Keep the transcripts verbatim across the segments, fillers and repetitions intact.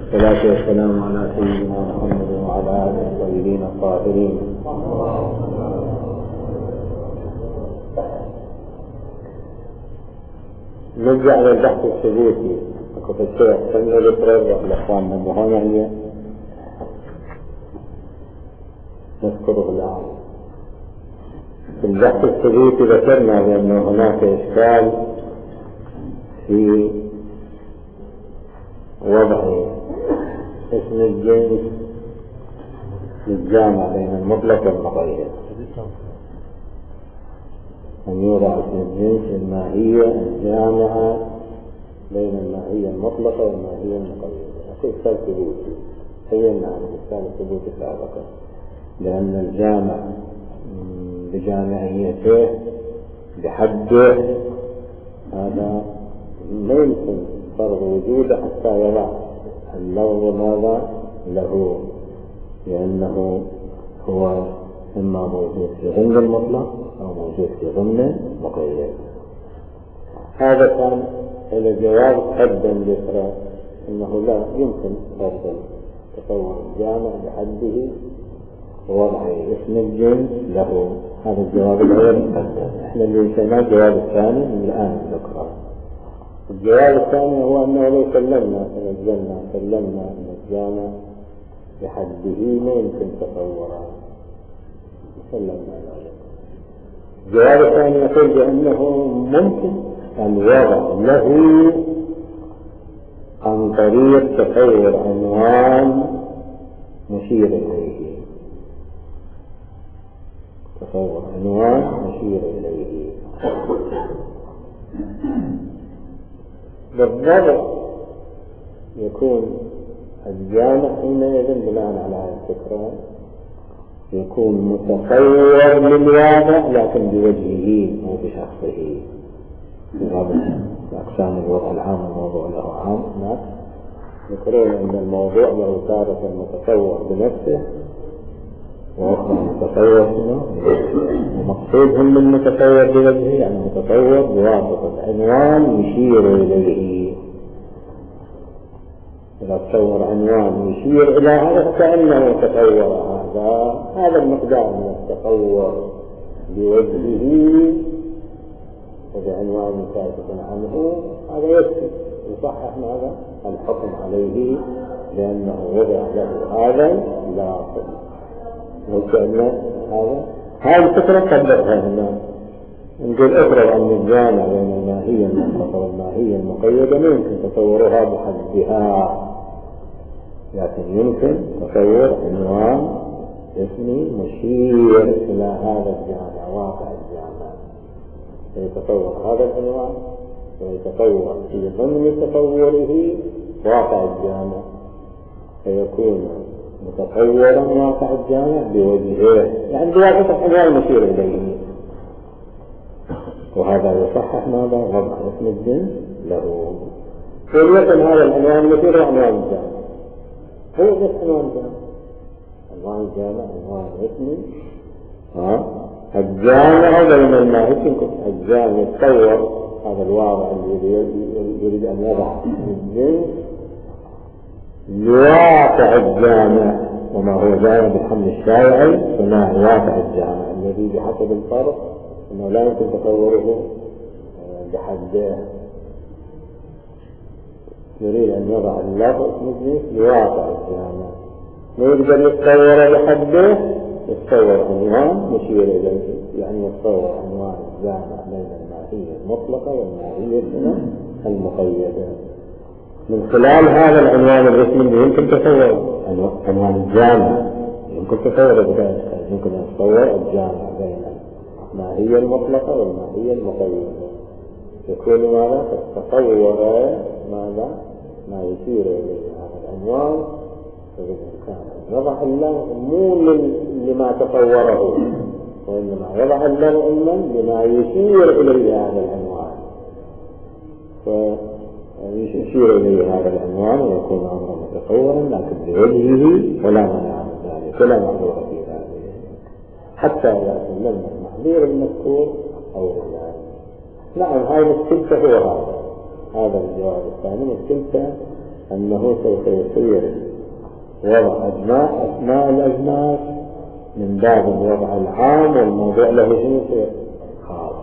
والصلاة والسلام على سيدنا محمد وعلى آله الطيبين الطاهرين. نرجع للبحث الثبوتي. كنت الشيخ سمي بطريقة الأخوان من هنا هي نذكره الآن. في البحث الثبوتي ذكرنا بأن هناك إشكال في وضع اسم الجنس للجامع بين المطلق والمقيد، أن يوضع اسم الجنس الماهية الجامعة بين الماهية المطلقة والماهية المقيدة. أقول إشكال ثبوتي، بينا عن الإشكال الثبوتي سابقا، لأن الجامع بجامعيته بحده هذا لا يمكن فرض وجوده حتى يضع اللفظ ماذا له، لأنه هو إما موجود في ضمن المطلق أو موجود في ضمن مقيد. هذا كان إلى جواب حدا ذكر أنه لا يمكن فرض تصور الجامع بحده ووضع اسم الجنس له. هذا الجواب الأول مقدم. إحنا اللي يسمى الجواب الثاني من الآن ذكره. الجواب الثاني هو أنه لو سلمنا تنزلنا سلمنا أن الجامع بحده ما يمكن تصوره، سلمنا ذلك. الجواب الثاني يقول بأنه ممكن أن يوضع له عن طريق تصور عنوان مشير إليه، تصور عنوان مشير إليه. بالضبط يكون الجامع حينئذ بناء على هذه الفكرة يكون متصور للواضع لكن بوجهه أو بشخصه. في هذا أقسام الوضع العام والموضوع له عام، هناك يقولون أن الموضوع له تارة متصور بنفسه وأخرى متصور شنو؟ ومقصودهم من متصور بوجهه يعني متصور بواسطة عنوان يشير إليه. إذا تصور عنوان يشير إلى هذا كأنه تصور هذا هذا المقدار من التصور بوجهه وبعنوان كاشف عنه، هذا يكفي يصحح ماذا؟ الحكم عليه لأنه وضع له هذا لاصق. وكأن هذا هذه الفكرة قدرها هنا. نقول افرض أن الجامع بين الماهية المطلقة والماهية المقيدة لا يمكن تصورها بحدها، لكن يمكن تصور عنوان اسمي مشير إلى هذا الجامع واقع الجامع، فيتصور هذا العنوان ويتصور في ضمن تصوره واقع الجامع، فيكون متصورا واقع الجامع بوجهه يعني بواسطة عنوان مشير إليه. وهذا يصحح ماذا؟ وضع اسم الجنس له. وليكن هذا العنوان مشير عنوان الجامع هو بس عنوان الجامع، عنوان الجامع عنوان اسمي ها الجامع بين الماهية. الجامع يتصور هذا الواضع الذي يريد أن يضع الجنس لواقع الجامع، وما هو جامع بالحمل الشائع فما هو واقع الجامع الذي بحسب الفرق أنه لا يمكن تصوره بحده. يريد أن يضع اللفظ الجنس لواقع الجامع، ما يقدر يتصور بحده، يتصور عنوان مشير إليه، يعني يتصور عنوان الجامع بين الماهية المطلقة والماهية المقيدة. من خلال هذا العنوان الرسمي اللي يمكن تصور عنوان الجامع يمكن تصور بذلك، يمكن أن تصور الجامع بين الماهية المطلقة والماهية المقيدة. يكون ماذا؟ تصور ماذا؟ ما يشير إليه هذا العنوان، فبالإمكان أن يضع اللفظ مو لما تصوره، وإنما يضع اللفظ لما يشير إليه هذا العنوان، فيشير إليه هذا العنوان ويكون أمرا متصورا لكن بوجهه ولا مانع من ذلك ولا معذور في ذلك، حتى إذا سلمنا المحذور المذكور أو لا. نعم هذا مشكلته هو هذا هذا الجواب الثاني. مشكلته أنه سوف يصير وضع أسماء أسماء الأجناس من باب الوضع العام، والموضوع له جنس خاص،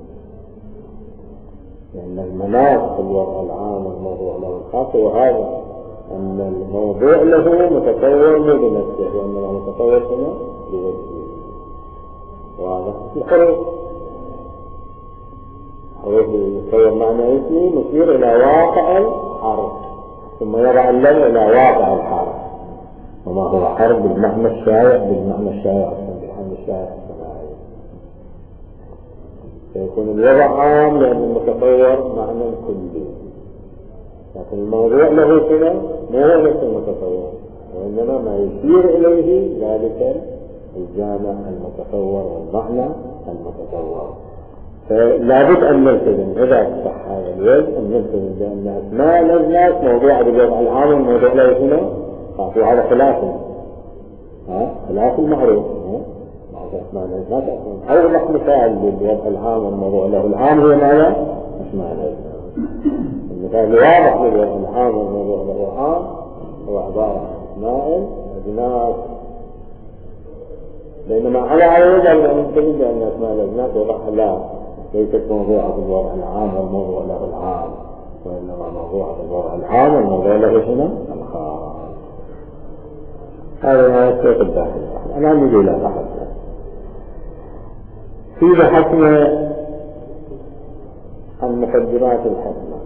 لأن المناط في الوضع العام والموضوع له الخاص، وهذا أن الموضوع له متطور مو بنفسه، وأنه متطور هنا بوجهه. وهذا الحروف حروف يتصور معنى اسمي مشير إلى واقع الحرف، ثم يضع اللم إلى واقع الحرف، وما هو حرف بالمعنى الشائع بالمعنى الشائع بالمعنى الشائع الصناعي. فيكون الوضع عام لأن المتطور معنى كلي، لكن الموضوع له كذا ما هو نفس المتطور، وإنما ما يشير إليه ذلك الجامع المتطور والمعنى المتطور. فلا بد أن نلتزم إذا صح هذا الوجه أن نلتزم بأن أسماء الأجناس موضوع بالوضع العام والموضوع له هنا خاص، وهذا خلاف ها خلاف المعروف. ها أسماء الأجناس أوضح مثال للوضع العام والموضوع له العام هو ماذا؟ أسماء الأجناس. المثال الواضح للوضع العام والموضوع له العام هو عبارة عن أسماء الأجناس، بينما على عوض أن ننتبه بأن أسماء الأجناس وضعها لا ليست موضوعة بالوضع العام والموضوع له العام، وإنما موضوعة بالوضع العام والموضوع له هنا الخاص. هذا ما يستيق الداخل. أنا نجي إلى بحثنا في بحثنا عن مقدمات الحكمة،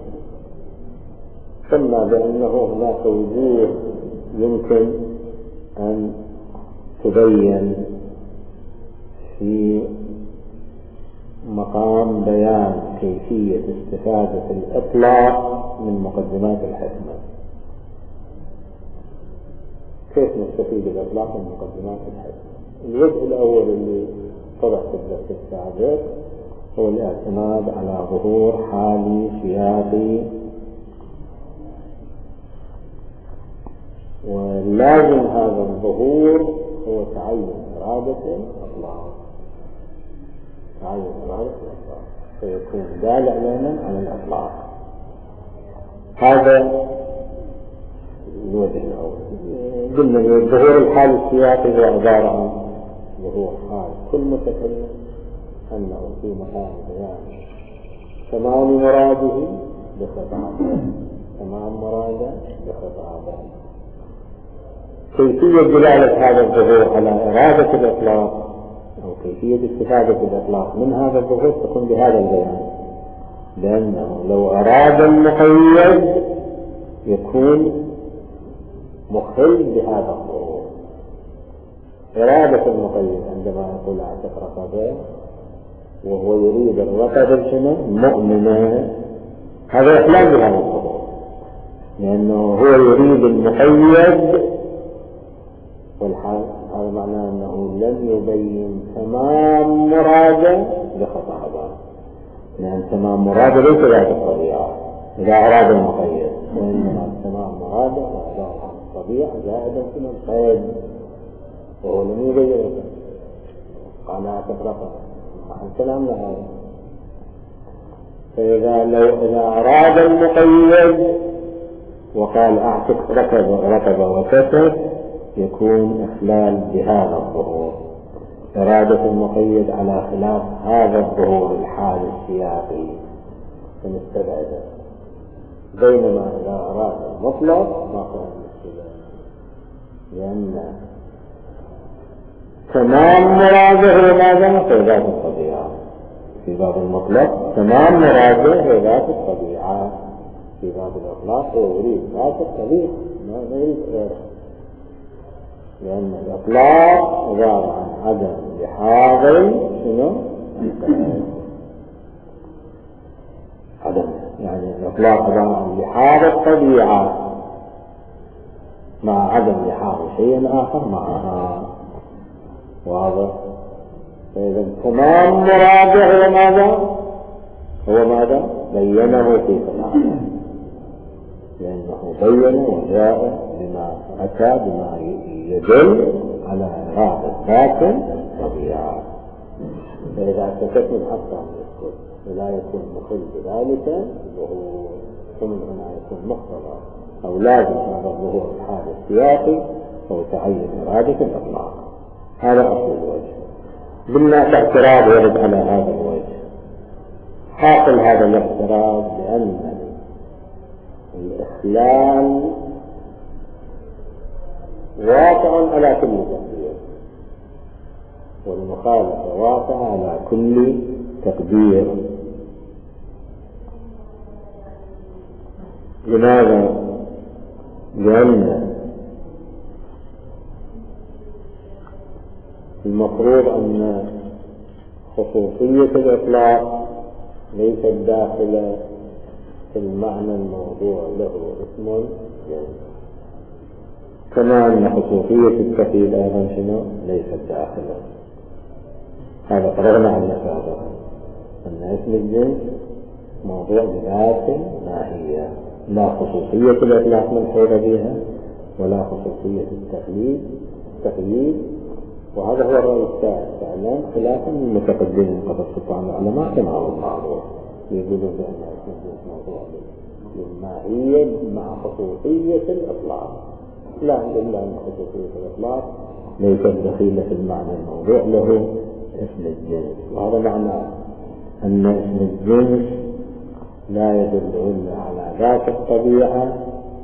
قلنا بأنه هناك وجوه يمكن أن تبين في مقام بيان كيفية استفادة الإطلاق من مقدمات الحكمة. كيف نستفيد الإطلاق من مقدمات الحكمة؟ الوجه الأول اللي طرح في الدرس السابق هو الاعتماد على ظهور حالي سياقي، ولازم هذا الظهور هو تعين إرادة الإطلاق، تعين إرادة الإطلاق فيكون دال علما على الإطلاق. هذا الوجه الأول. قلنا ظهور الحال السياقي هو عبارة عن ظهور حال كل متكلم أنه في مقام بيان تمام مراده بخطابه، تمام مراده بخطابه. كيفية دلالة هذا الظهور على إرادة الإطلاق أو كيفية استفادة الإطلاق من هذا الظهور تكون بهذا البيان، لأنه لو أراد المقيد يكون مخل بهذا الظهور. إرادة المقيد عندما يقول أعتق رقبة وهو يريد الرقبة شنو؟ مؤمنة، هذا إخلال بهذا الظهور، لأنه هو يريد المقيد، والحال هذا معناه أنه لم يبين تمام مراده بخطابه، لأن تمام مراده ليس ذات الطبيعة إذا أراد المقيد، وإنما تمام مراده وعبارة عن الطبيعة زائدا في القيد، وهو لم يبين قال أتفرقه مع الكلام لهذا. فإذا لو إذا أراد المقيد وقال أعتق ركبة ركبة وكسر يكون إخلال بهذا الظهور. إرادة المقيد على خلاف هذا الظهور الحال السياقي فنستبعده، بينما إذا أراد المطلق ما قال المشكلة، لأن تمام مراده ماذا في ذات الطبيعة. في باب المطلق تمام مراده في ذات الطبيعة، في باب الإطلاق هو يريد ذات الطبيعة ما يريد غيره، لأن الإطلاق عبارة عن عدم لحاظ شنو؟ عدم يعني الإطلاق عبارة عن لحاظ الطبيعة مع عدم لحاظ شيء آخر معها. واضح؟ فإذا تمام مراده هو ماذا؟ هو ماذا؟ بينه في خلافه، لأنه بين وجاء بما أتى بما يدل على إرادة ذات الطبيعة. فإذا سكتنا حتى نسكت ولا يكون مخل بذلك وهو ثم هنا يكون مقتضى أو لازم هذا الظهور الحال السياقي أو تعين إرادة الإطلاق. هذا أصل الوجه. بالناس اعتراض يرد على هذا الوجه. حاصل هذا الاعتراض لأن الإخلال واقع على كل تقدير، والمخالفة واقع على كل تقدير. لماذا؟ لأن المفروض أن خصوصية الإطلاق ليست داخلة في المعنى الموضوع له اسم جنس، كما أن خصوصية التقييد أيضا شنو ليست داخلة. هذا فرغنا عن سابقا أن اسم الجنس موضوع بذات ماهية، لا خصوصية الإطلاق ملحوظة بها ولا خصوصية التقييد التقييد وهذا هو الرأي الثالث فعلا خلافا من المتقدمين قد استطاع العلماء كما هو المعروف يقولون بأن اسم الجنس موضوع بالماهية مع خصوصية الإطلاق، لا إلا أن خصوصية الإطلاق ليست دخيلة في المعنى الموضوع له اسم الجنس. وهذا معنى أن اسم الجنس لا يدل إلا على ذات الطبيعة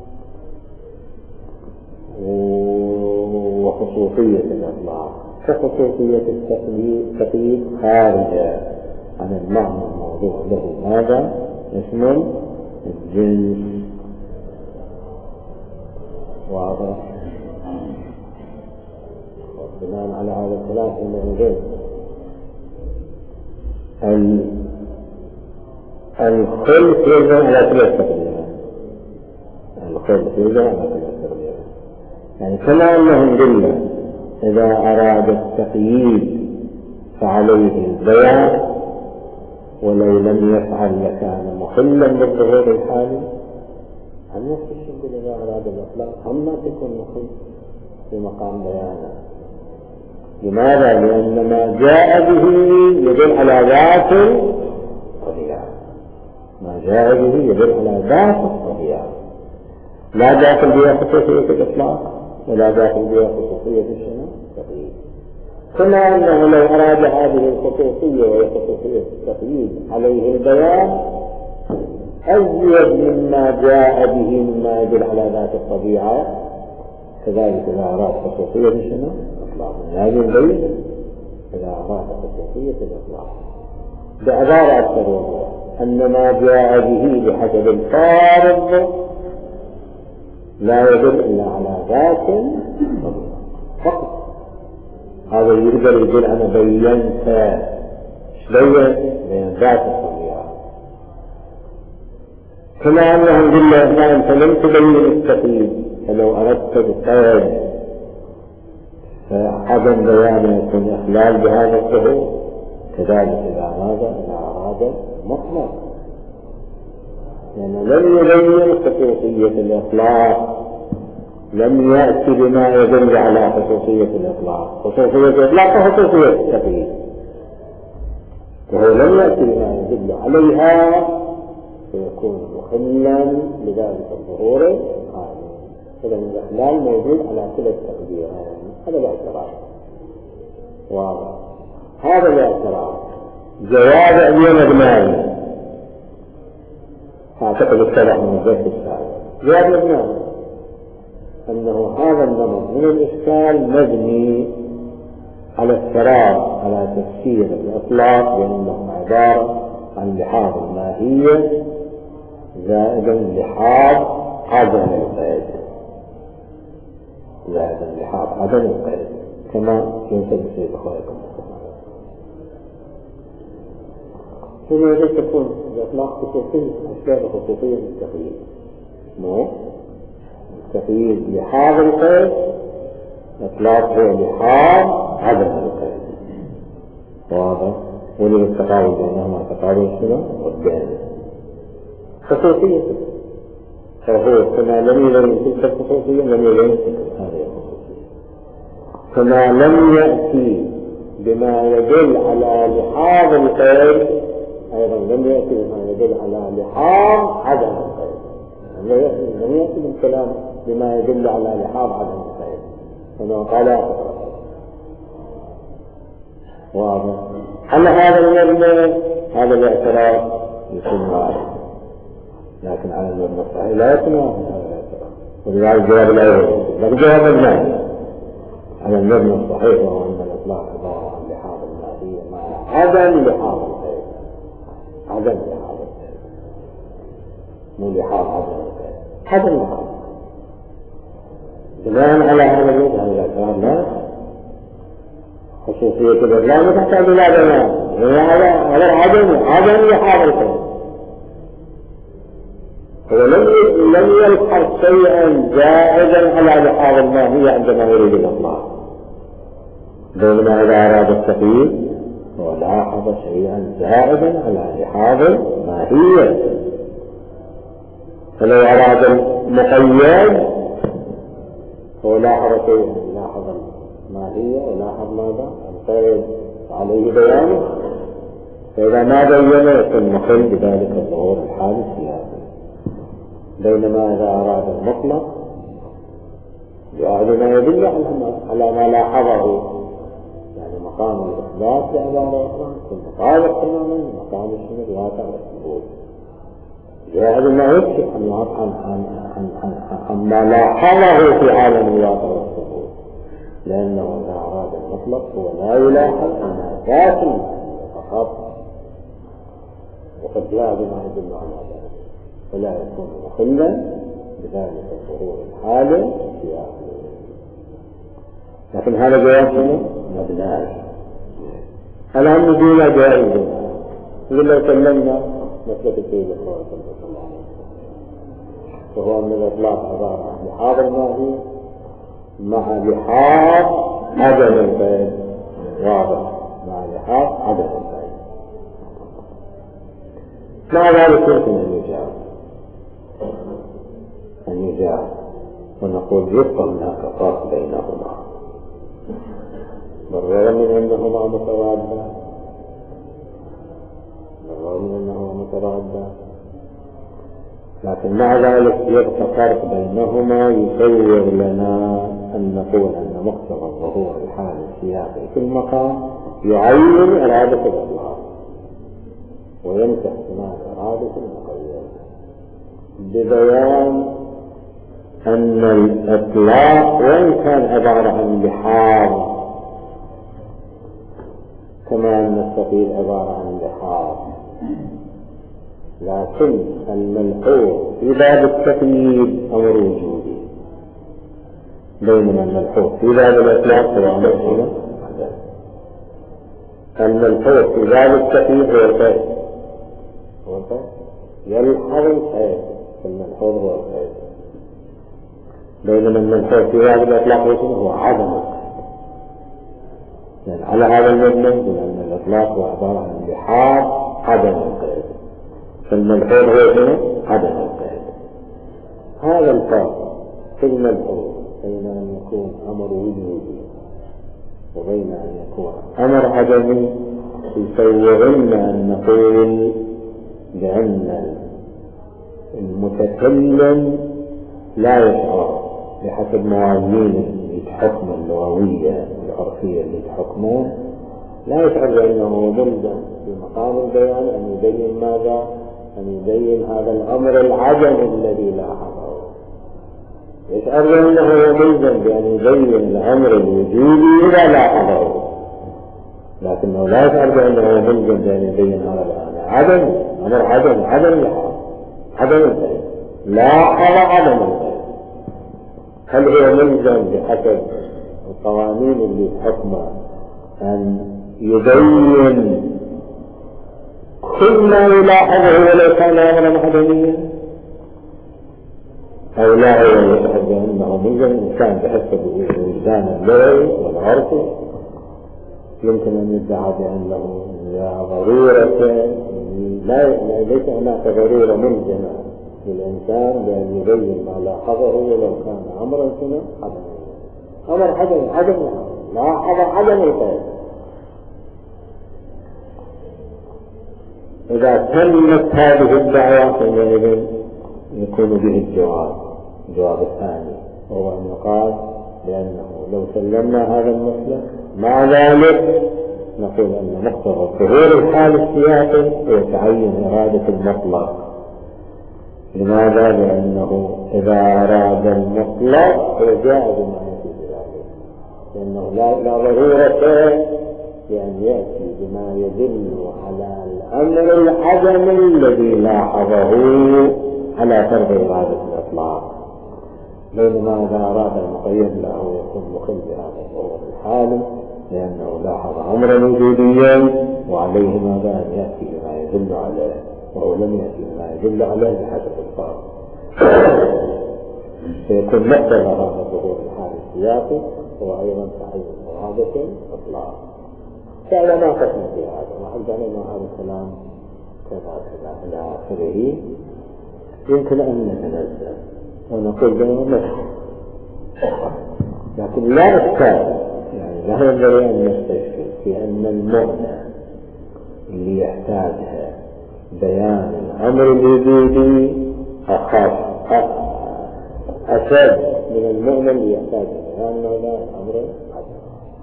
وخصوصية الإطلاق، كخصوصية التقييد خارجة عن المعنى الموضوع له هذا اسم الجنس. واضح؟ بناء على هذا الخلاف حينئذ الخلق يلزم على ثلاث تقديرات. الخلق يلزم على ثلاث تقديرات، يعني كما أنهم دلة إذا أراد التقييد فعليه البيان ولو لم يفعل لكان مخلا بالظهور الحالي، هم نفس الشيء إذا أراد الإطلاق هم ما تكون مخل في مقام بيانه. لماذا؟ لأن ما جاء به يدل على ذات الطبيعة، ما جاء به يدل على ذات الطبيعة، لا داخل بها خصوصية الإطلاق ولا داخل بها خصوصية الشنو التقييد. كما أنه لو أراد هذه الخصوصية وهي خصوصية التقييد عليه البيان أزيد مما جاء به مما يدل على ذات الطبيعة، كذلك إذا أراد خصوصية الشنو الإطلاق لازم بين إذا أراد خصوصية الإطلاق بعبارة أكثر وضوح أن ما جاء به بحسب الفارض لا يدل إلا على ذات فقط. هذا يقدر يقول أنا بينت بين بين ذات الطبيعة. كما أنهم بالله أنت لم تبين التقييد، فلو أردت بالقيد فعدم بيانه يكون إخلال بهذا الظهور، كذلك إذا أراد إذا أراد مطلق يعني لم يبين خصوصية الإطلاق، لم يأتي بما يدل على خصوصية الإطلاق. خصوصية الإطلاق وخصوصية التقييد، وهو لم يأتي بما يدل عليها فيكون مخلا بذلك الظهور الحالي. إذا الإخلال موجود على كل التقديرين. هذا الاعتراض واضح. هذا الاعتراض جواب أبي مبناني أعتقد اتبع من الجهة الثالث. جواب مبناني أنه هذا النمط من الإشكال مبني على الفراغ على تفسير الإطلاق بأنه عبارة عن لحاظ الماهية زائدا لحاظ عدم القيد، زائدا لحاظ عدم القيد كما ينتبه في أخوائكم. لماذا تكون الإطلاق خصوصية أشياء خصوصية للتقييد؟ مو التقييد لحاظ القيد، الإطلاق هو لحاظ عدم القيد. واضح؟ ولي التقابل بينهما تقابل شنو؟ والبين خصوصية، فهو كما لم يبين تلك الخصوصية لم يبين هذه الخصوصية، كما لم يأتي بما يدل على لحاظ القيد أيضا لم يأتي بما يدل على لحاظ عدم القيد. لم يأتي بالكلام بما يدل على لحاظ عدم الخير، فإنه قال واضح. هل هذا المبنى هذا الاعتراض يكون واحد، لكن على المبنى الصحيح لا يكون واحد هذا الاعتراض، ولذلك الجواب الأول. لكن جواب المعنى على المبنى الصحيح وهو أن الإطلاق عبارة عن لحاظ المادية مع عدم لحاظ الخير، عدم لحاظ الخير، مو لحاظ عدم الخير، عدم لحاظ. بناء على هذا الوجه هذا الاعتراض لا خصوصية كبير لا تحتاج إلى بيان، هذا عدم عدم لحاظ الخير. هو لم يلحظ شيئا زائدا على لحاظ الماهية عندما يريد الإطلاق، بينما إذا أراد التقييد هو لاحظ شيئا زائدا على لحاظ الماهية. فلو أراد المقيد هو لاحظ شيئا، لاحظ الماهية ولاحظ ماذا القيد عليه بيانه، فإذا ما بينه يكون مخل بذلك الظهور الحالي السياسي. بينما إذا أراد المطلق يعد ما يدل على ما لاحظه، يعني مقام الإثبات بعبارة أخرى كل مطابق تماما مقام الشمل واقع الثبوت، يعد ما يكشف عن عن عن عن عن ما لاحظه في عالم الواقع والثبوت، لأنه إذا أراد المطلق هو لا يلاحظ أنها باطل فقط، وقد جاء بما يدل على ذلك، ولا يكون مخلا بذلك الظهور الحالي في آخره. لكن هذا جواب مبنى. الآن نجينا جواب البناء. إذا لو كلمنا مثل السيد الخوات صلى الله عليه وسلم، وهو أن الإطلاق عبارة عن لحاظ الماهي مع لحاظ عدم القيد، واضح، مع لحاظ عدم القيد. مع ذلك يمكن أن يجاب أن يجاب ونقول يبقى هناك فرق بينهما، بالرغم من أنهما مترادفان، بالرغم من أنهما مترادفان، لكن مع ذلك يبقى فرق بينهما يصور لنا أن نقول أن مقتضى الظهور الحالي السياسي في المقام يعين إرادة الإطلاق، وينتهي هناك إرادة المقيد، ببيان أن الإطلاق وإن كان عبارة عن لحاظ كما أن التقييد عبارة عن لحاظ، لكن الملحوظ في باب التقييد أمر وجودي، بينما الملحوظ في باب الإطلاق هو أمر هنا. الملحوظ في باب التقييد هو القيد، هو القيد يلحظ القيد، الملحوظ هو القيد، بينما الملحوظ في باب الإطلاق هو عدم القيد. يعني على هذا المبنى لأن الإطلاق هو عبارة عن لحاظ عدم القيد، فالملحوظ هو هنا عدم القيد. هذا الفرق في الملحوظ بين أن يكون أمر وجودي وبين أن يكون أمر عدمي يصورنا أن نقول بأن المتكلم لا يشعر بحسب موازين الحكم اللغوية العرفية اللي تحكمون، لا يشعر بأنه ملزم في مقام البيان أن يبين ماذا؟ أن يبين هذا الأمر العدم الذي لاحظه، يشعر بأنه ملزم بأن يبين الأمر الوجودي إذا لاحظه، لكنه لا يشعر بأنه ملزم بأن يبين هذا الأمر عدم، أمر عدم، عدم لحاظ، عدم البيان، لاحظ عدم البيان. هل هو ملزم بحسب القوانين اللي تحكمه أن يبين كل ما يلاحظه ولو كان أمرا عدميا، أو لا هو يشعر بأنه ملزم كان بحسب الوجدان اللغوي والعرفي؟ يمكن أن يدعى بأنه لا ضرورة، لا ليس هناك ضرورة ملزمة للإنسان بأن يبين ما لاحظه ولو كان أمرا كنا عدميا، أمر عدم عدم لاحظ عدم القيد. إذا تمت هذه الدعوة فإذا يكون به الجواب الجواب الثاني، وهو أن يقال لأنه لو سلمنا هذا المسلك مع ذلك نقول أن مقتضى ظهور الحال السياسي هو تعين إرادة المطلق. لماذا؟ لأنه إذا أراد المطلق هو جاء بما يفيد ذلك، لأنه لا, لا ضرورة بأن يأتي بما يدل على الأمر العدم الذي لاحظه على فرض إرادة الإطلاق، بينما إذا أراد المقيد له يكون مخل بهذا الظهور الحالي، لأنه لاحظ أمرا وجوديا وعليه ماذا أن يأتي بما يدل عليه، وهو لم يأتي بما يدل عليه بحسب الفرض، فيكون مقتضى هذا الظهور الحالي السياقي هو أيضا تعين إرادة الإطلاق. فإذا ما قسم في هذا وحد علينا هذا الكلام كذا كذا إلى آخره، يمكن أن نتنزل ونقول بينهم نفسه، لكن لا إشكال، يعني لا ينبغي أن نستشكل في أن المعنى اللي يحتاجها بيان الأمر الوجودي أخف أشد من المعنى اللي يحتاجها بيان الأمر العدم.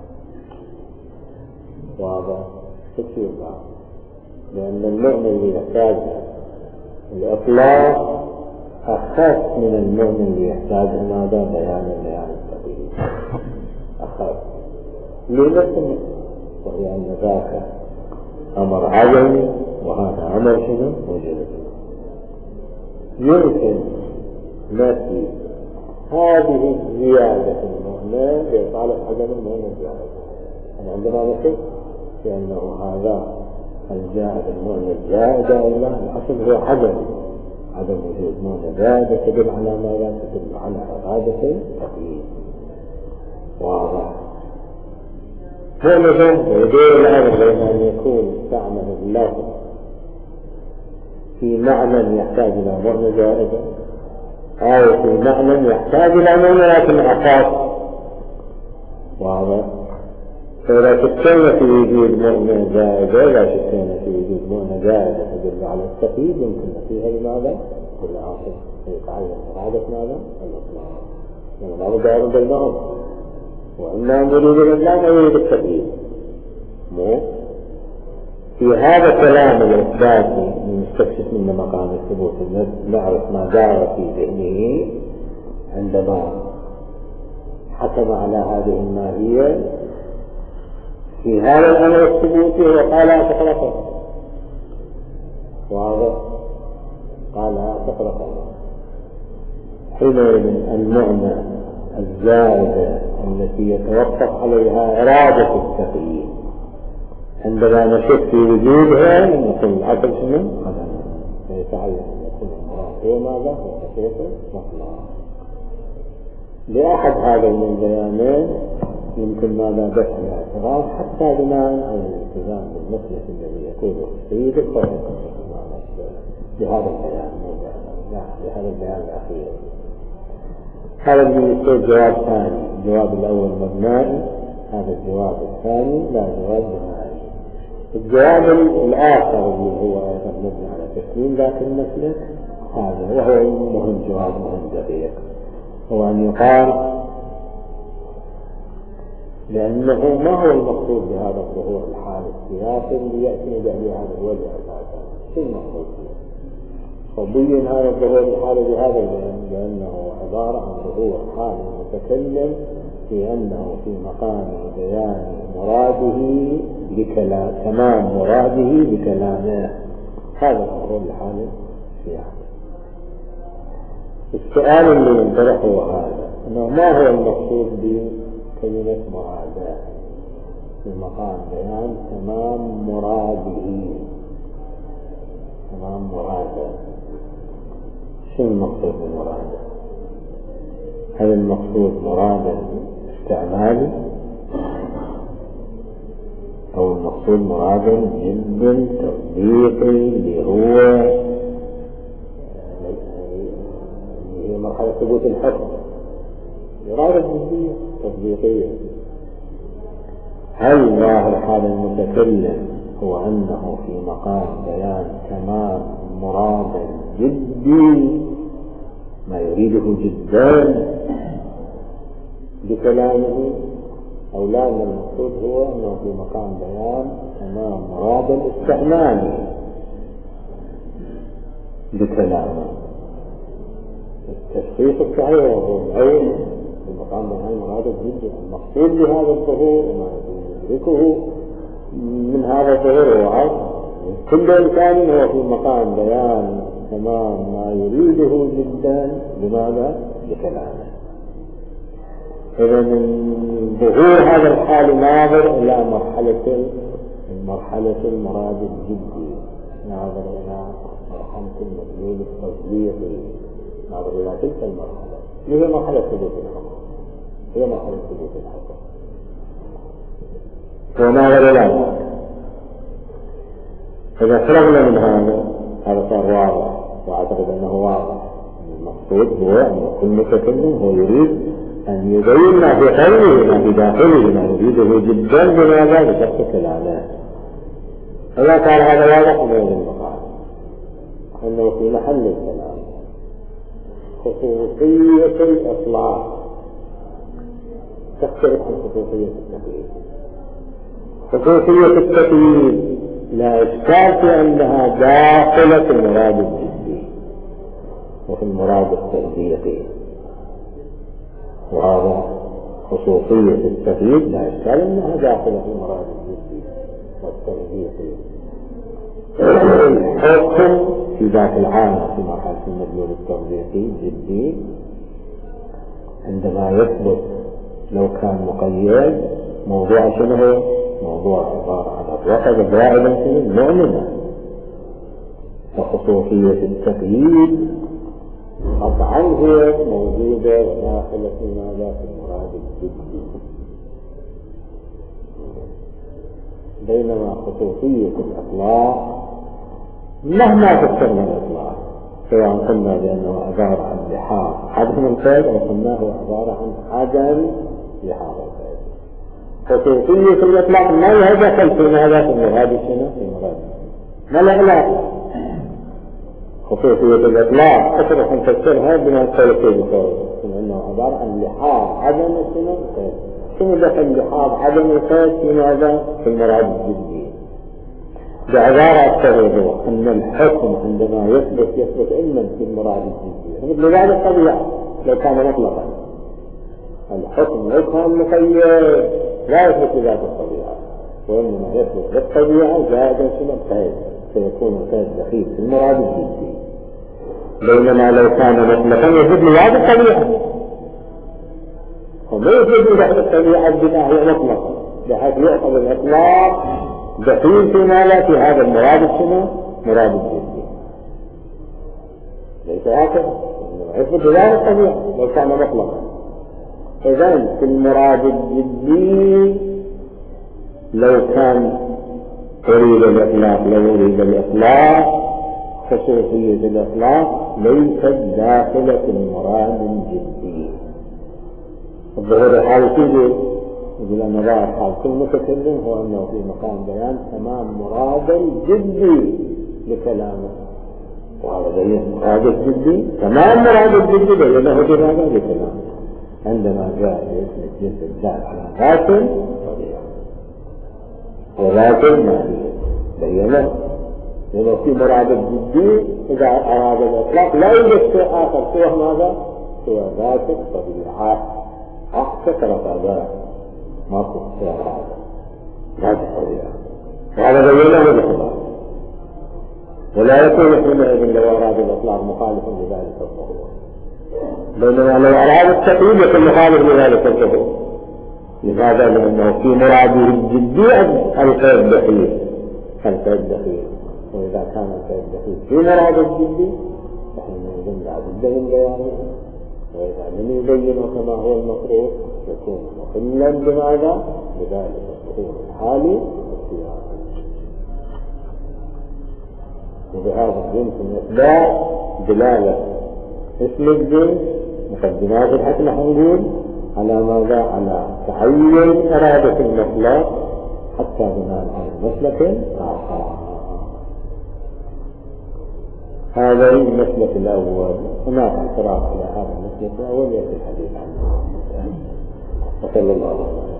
واضح؟ تكفي بعض، لأن المعنى اللي يحتاجها الإطلاق أخف من المعنى اللي يحتاجها ماذا بيان بيان التقييد، أخف لنفسه، وهي أن ذاك أمر عدمي وهذا أمر شنو وجودي. يمكن نفي هذه الزيادة في المعنى بإطالة عدم المعنى الزيادة، يعني عندما نقول لأنه هذا الزائد المعنى الزائد الله الأصل هو عدم عدم وجود معنى زائد تدل على ما لا تدل على إرادة التقييد. واضح؟ فمثلا يدور الأمر بين أن يكون استعمل اللفظ في معنى يحتاج إلى معنى زائدة أو في معنى يحتاج إلى معنى لكن أخف. واضح؟ فإذا شكينا في وجود معنى زائدة لا شكينا في وجود معنى زائدة تدل على التقييد، يمكن فيها لماذا؟ كل آخر يتعين إرادة ماذا؟ الإطلاق، يعني الأمر دائر بينهم، وإما نريد الإطلاق أو يريد التقييد. مو في هذا الكلام الإثباتي نستكشف منه مقام الثبوت، نعرف ما دار في ذهنه عندما حكم على هذه الماهية في هذا الأمر الثبوتي وقال أتخلقه. واضح؟ قال أتخلقه. حينئذ المعنى الزائدة التي يتوقف عليها إرادة التقييد عندما نشك في وجودها نقول العقل شنو؟ هذا فيتعين أن يكون المراد هو ماذا؟ هو حقيقة مطلق. لأحد هذين البيانين يمكن ماذا دفع الاعتراض حتى بناء على الالتزام بالمسلك الذي يقوله السيد الطريقة بهذا البيان بهذا البيان الأخير. هذا اللي يصير جواب ثاني، الجواب الأول مبنائي، هذا الجواب الثاني لا جواب بنائي. الجواب الآخر اللي هو أيضا مبني على تسليم ذاك المسلك هذا وهو مهم، جواب مهم دقيق، هو أن يقال لأنه ما هو المقصود بهذا الظهور الحالي السياسي اللي يأتي بأهل هذا الوجه أساسا؟ شو المقصود به؟ وبين هذا الظهور الحالي بهذا البيان لأنه عبارة عن ظهور حالي متكلم في أنه في مقام بيان مراده بكلام تمام مراده بكلامه، هذا الظهور الحالي السياسي. السؤال اللي ينطرح هو هذا، أنه ما هو المقصود بكلمة مراده في مقام بيان تمام مراده؟ تمام مراده شو المقصود بمراده؟ هل المقصود مراده استعمالي أو المقصود مراده جدا تطبيقي اللي هو هي مرحلة ثبوت الحكم، إرادة جدية تطبيقية؟ هل ظاهر حال المتكلم هو أنه في مقام بيان تمام مراد جدي ما يريده جدا بكلامه، أو لا، أن المقصود هو أنه في مقام بيان أمام مراد الاستعمال بكلامه. التشخيص الصحيح وهو العين في مقام بيان مراد جدا المقصود بهذا الظهور وما يدركه من هذا الظهور هو عرض كل إنسان هو في مقام بيان تمام ما يريده جدا. لماذا؟ بكلامه. إذا من ظهور هذا الحال ناظر إلى مرحلة مرحلة المراد الجدي، ناظر إلى مرحلة المدلول التصديقي، ناظر إلى تلك المرحلة هي مرحلة ثبوت الحكم، هي مرحلة ثبوت الحكم. وناظر إلى ذلك إذا فرغنا من هذا هذا صار واضح، وأعتقد أنه واضح. المقصود هو أن كل متكلم هو يريد أن يبين ما في قلبه ما في داخله ما يريده جدا بماذا؟ بشخص كلامه. إذا كان هذا واضح بين المقال أنه في محل الكلام خصوصية الإطلاق تختلف عن خصوصية التقييد. خصوصية التقييد لا إشكال في أنها داخلة في المراد الجدي وفي المراد التوظيفي، وهذا خصوصية التقييد لا إشكال أنها داخلة في المراد الجدي والتوظيفي. الحكم في ذات العامة في مرحلة المدلول التوظيفي الجدي عندما يثبت لو كان مقيد موضوع شنو؟ موضوع عبارة عن أطلاق زائدا في المؤمنة. فخصوصية التقييد قطعا هي موجودة وداخلة في ماذا؟ في المراد الجدي. بينما خصوصية الإطلاق مهما فسرنا الإطلاق سواء قلنا بأنه عبارة عن لحاظ عدم القيد أو قلناه عبارة عن عدم لحاظ القيد، خصوصية الإطلاق ما يدخل في ماذا؟ في المراد شنو؟ في المراد ما الإطلاق. خصوصية الإطلاق أصبح نفسرها بما قال فيه بقول أنه عبارة عن لحاظ عدم شنو؟ القيد. شنو دخل لحاظ عدم القيد في ماذا؟ في المراد الجدي. بعبارة أكثر أن الحكم عندما يثبت يثبت إما في المراد الجدي مثل بعض الطبيعة لو كان مطلقا. الحكم لو كان مقيد لا يثبت ذات الطبيعة، وإنما يثبت بالطبيعة زائدا شنو؟ القيد، فيكون القيد دخيل في المراد الجدي. بينما لو كان مطلقا يثبت لذات الطبيعة وما يثبت لذات الطبيعة بما هي مطلقا، بحيث يأخذ الإطلاق دخيل في ماذا؟ في هذا المراد شنو؟ مراد الجدي. ليس هكذا، يثبت لذات الطبيعة لو كان مطلقا. إذن في المراد الجدي لو كان أريد الإطلاق لو أريد الإطلاق خصوصية الإطلاق ليست داخلة في المراد الجدي. الظهور الحال تجي يقول أن ظاهر حال كل متكلم هو أنه في مقام بيان تمام مراد الجدي لكلامه، وهذا بيان مراد الجدي تمام مراد الجدي بينه بماذا؟ لكلامه. عندما جاء يثبت جنس الذات على ذات طبيعة وذات ماهية بينه، لأنه في مراد الجدي إذا أراد الإطلاق لا يوجد شيء آخر سوى ماذا؟ سوى ذات الطبيعة. أحسن ثلاثة ما في هذا ذات الطبيعة، وهذا بينه بالإطلاق، ولا يكون حينئذ لو أراد الإطلاق مخالفا لذلك الظهور. بينما لو أراد التقييد يكون مخالف لذلك الظهور. لماذا؟ لأنه في مراده الجدي القيد دخيل، القيد دخيل، وإذا كان القيد دخيل في مراده الجدي فحينئذ لا بد من بيانه، وإذا لم يبينه كما هو المفروض يكون مخلا بماذا؟ بذلك الظهور الحالي والسياسي. وبهذا يمكن إثبات دلالة اسم الجنس مقدمات الحكم حنقول على ماذا؟ على تعين إرادة المطلق حتى بناء على مسلك آخر. هذا المسلك الأول. هناك اعتراض على هذا المسلك الأول يأتي الحديث عنه. وصلى الله عليه وسلم.